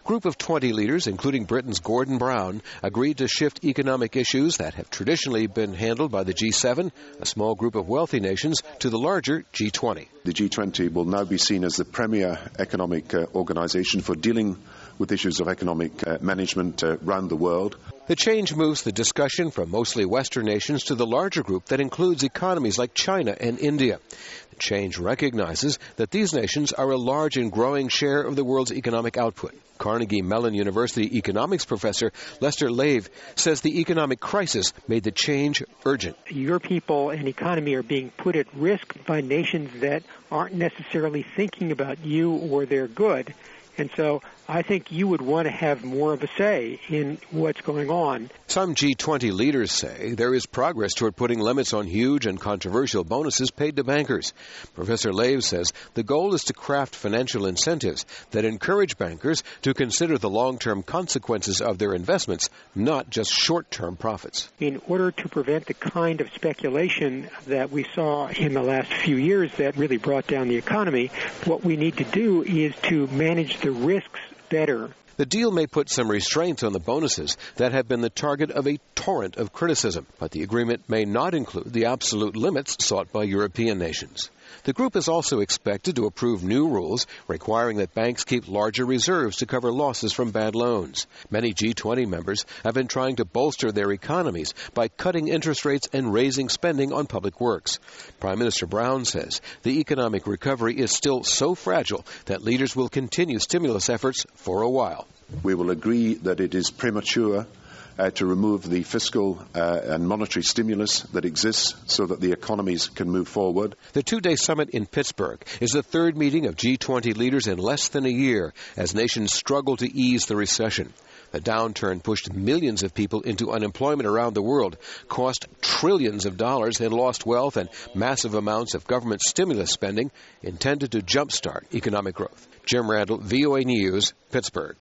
group of 20 leaders, including Britain's Gordon Brown, agreed to shift economic issues that have traditionally been handled by the G7, a small group of wealthy nations, to the larger G20. The G20 will now be seen as the premier economic organization for dealing with issues of economic management around the world. The change moves the discussion from mostly Western nations to the larger group that includes economies like China and India. The change recognizes that these nations are a large and growing share of the world's economic output. Carnegie Mellon University economics professor Lester Lave says the economic crisis made the change urgent. Your people and economy are being put at risk by nations that aren't necessarily thinking about you or their good. And so I think you would want to have more of a say in what's going on. Some G20 leaders say there is progress toward putting limits on huge and controversial bonuses paid to bankers. Professor Lave says the goal is to craft financial incentives that encourage bankers to consider the long-term consequences of their investments, not just short-term profits. In order to prevent the kind of speculation that we saw in the last few years that really brought down the economy, what we need to do is to manage the risks better. The deal may put some restraints on the bonuses that have been the target of a torrent of criticism, but the agreement may not include the absolute limits sought by European nations. The group is also expected to approve new rules requiring that banks keep larger reserves to cover losses from bad loans. Many G20 members have been trying to bolster their economies by cutting interest rates and raising spending on public works. Prime Minister Brown says the economic recovery is still so fragile that leaders will continue stimulus efforts for a while. We will agree that it is premature to remove the fiscal and monetary stimulus that exists so that the economies can move forward. The two-day summit in Pittsburgh is the third meeting of G20 leaders in less than a year as nations struggle to ease the recession. The downturn pushed millions of people into unemployment around the world, cost trillions of dollars in lost wealth and massive amounts of government stimulus spending intended to jumpstart economic growth. Jim Randall, VOA News, Pittsburgh.